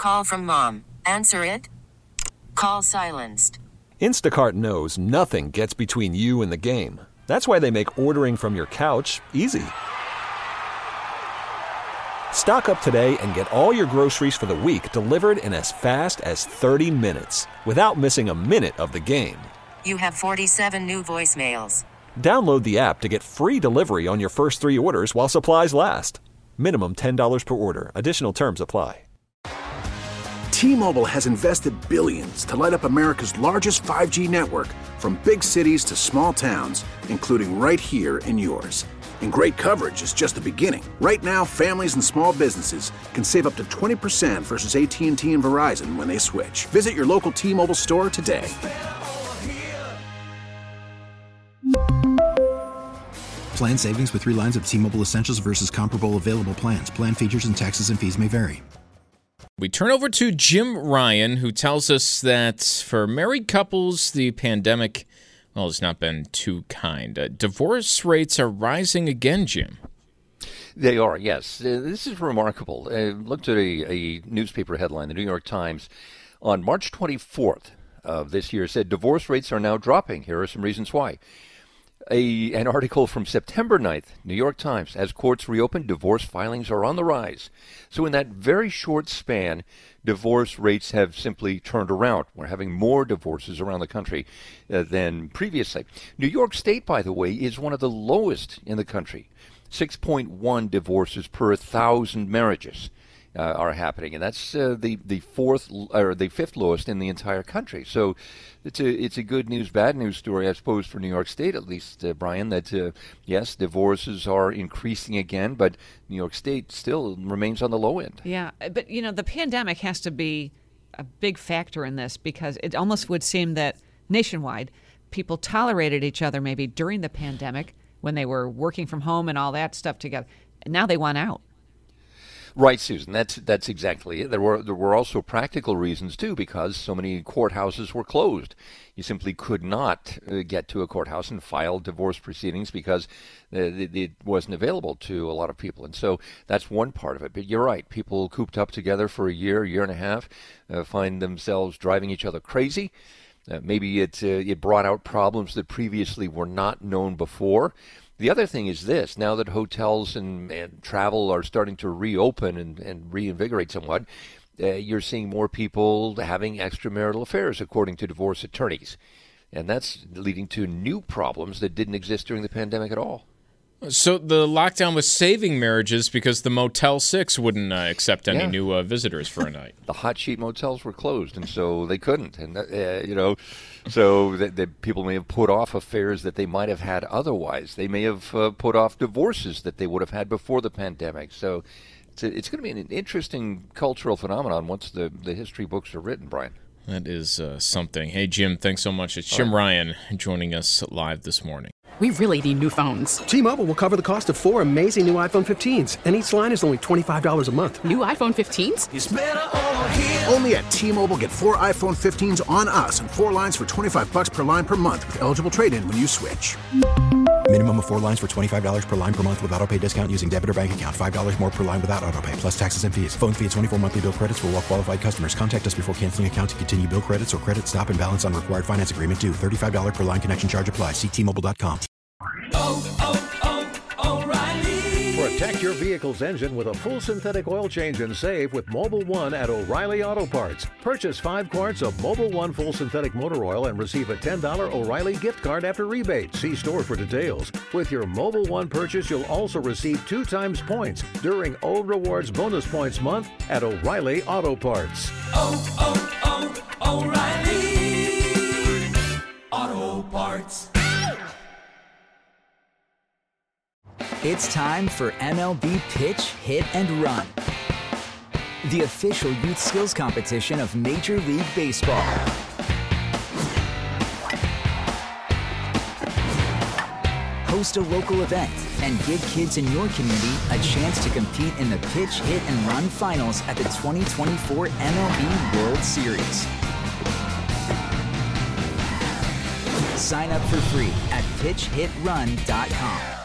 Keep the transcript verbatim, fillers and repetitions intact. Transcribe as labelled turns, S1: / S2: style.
S1: call from mom. Answer it. Call silenced.
S2: Instacart knows nothing gets between you and the game. That's why they make ordering from your couch easy. Stock up today and get all your groceries for the week delivered in as fast as thirty minutes without missing a minute of the game.
S1: You have forty-seven new voicemails.
S2: Download the app to get free delivery on your first three orders while supplies last. Minimum ten dollars per order. Additional terms apply.
S3: T-Mobile has invested billions to light up America's largest five G network, from big cities to small towns, including right here in yours. And great coverage is just the beginning. Right now, families and small businesses can save up to twenty percent versus A T and T and Verizon when they switch. Visit your local T-Mobile store today.
S4: Plan savings with three lines of T-Mobile Essentials versus comparable available plans. Plan features and taxes and fees may vary.
S5: We turn over to Jim Ryan, who tells us that for married couples, the pandemic, well, has not been too kind. Uh, divorce rates are rising again, Jim.
S6: They are, yes. Uh, this is remarkable. I looked at a, a newspaper headline, the New York Times, on March twenty-fourth of this year said divorce rates are now dropping. Here are some reasons why. A, an article from September ninth, New York Times, as courts reopen, divorce filings are on the rise. So in that very short span, divorce rates have simply turned around. We're having more divorces around the country uh, than previously. New York State, by the way, is one of the lowest in the country. six point one divorces per thousand marriages uh, are happening, and that's uh, the the fourth or the fifth lowest in the entire country. So it's a it's a good news, bad news story, I suppose, for New York State at least, uh, Brian. That uh, yes, divorces are increasing again, but New York State still remains on the low end.
S7: Yeah, but you know the pandemic has to be a big factor in this, because it almost would seem that nationwide people tolerated each other maybe during the pandemic when they were working from home and all that stuff together. And now they want out.
S6: Right, Susan. That's that's exactly it. There were there were also practical reasons too, because so many courthouses were closed. You simply could not uh, get to a courthouse and file divorce proceedings because uh, it, it wasn't available to a lot of people. And so that's one part of it. But you're right. People cooped up together for a year, year and a half, uh, find themselves driving each other crazy. Uh, maybe it uh, it brought out problems that previously were not known before. The other thing is this: now that hotels and, and travel are starting to reopen and, and reinvigorate somewhat, uh, you're seeing more people having extramarital affairs, according to divorce attorneys. And that's leading to new problems that didn't exist during the pandemic at all.
S5: So the lockdown was saving marriages because the Motel six wouldn't uh, accept any
S6: Yeah.
S5: new uh, visitors for a night.
S6: The hot sheet motels were closed, and so they couldn't. And, uh, you know, so that, that people may have put off affairs that they might have had otherwise. They may have uh, put off divorces that they would have had before the pandemic. So it's, a, it's going to be an interesting cultural phenomenon once the, the history books are written, Brian.
S5: That is uh, something. Hey, Jim, thanks so much. It's Jim Ryan joining us live this morning.
S8: We really need new phones.
S9: T-Mobile will cover the cost of four amazing new iPhone fifteens, and each line is only twenty-five dollars a month.
S8: New iPhone fifteens?
S3: It's better over here. Only at T-Mobile, get four iPhone fifteens on us and four lines for twenty-five bucks per line per month with eligible trade-in when you switch.
S4: Minimum of four lines for twenty-five dollars per line per month with autopay discount using debit or bank account. five dollars more per line without autopay, plus taxes and fees. Phone fee at twenty-four monthly bill credits for well-qualified customers. Contact us before canceling account to continue bill credits or credit stop and balance on required finance agreement due. thirty-five dollars per line connection charge applies. See T Mobile dot com.
S10: Oh, oh, oh, O'Reilly.
S11: Protect your vehicle's engine with a full synthetic oil change and save with Mobil one at O'Reilly Auto Parts. Purchase five quarts of Mobil one full synthetic motor oil and receive a ten dollars O'Reilly gift card after rebate. See store for details. With your Mobil one purchase, you'll also receive two times points during O Rewards Bonus Points Month at O'Reilly Auto Parts.
S10: Oh, oh, oh, O'Reilly Auto Parts.
S12: It's time for M L B Pitch, Hit, and Run, the official youth skills competition of Major League Baseball. Host a local event and give kids in your community a chance to compete in the Pitch, Hit, and Run finals at the twenty twenty-four M L B World Series. Sign up for free at pitch hit run dot com.